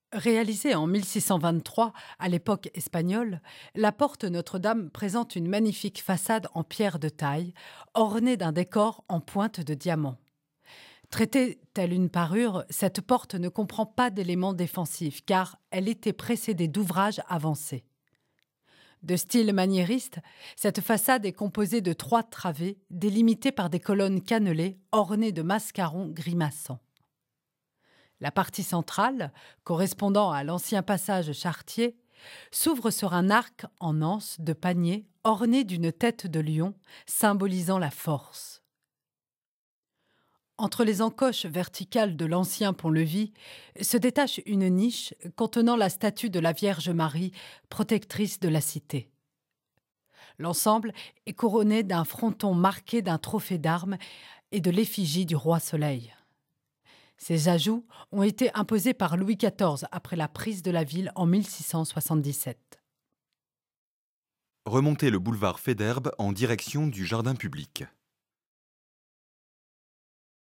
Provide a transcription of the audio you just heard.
Réalisée en 1623, à l'époque espagnole, la porte Notre-Dame présente une magnifique façade en pierre de taille, ornée d'un décor en pointe de diamant. Traitée telle une parure, cette porte ne comprend pas d'éléments défensifs car elle était précédée d'ouvrages avancés. De style maniériste, cette façade est composée de 3 travées délimitées par des colonnes cannelées ornées de mascarons grimaçants. La partie centrale, correspondant à l'ancien passage charretier, s'ouvre sur un arc en anse de panier orné d'une tête de lion, symbolisant la force. Entre les encoches verticales de l'ancien pont-levis se détache une niche contenant la statue de la Vierge Marie, protectrice de la cité. L'ensemble est couronné d'un fronton marqué d'un trophée d'armes et de l'effigie du roi Soleil. Ces ajouts ont été imposés par Louis XIV après la prise de la ville en 1677. Remontez le boulevard Faidherbe en direction du jardin public.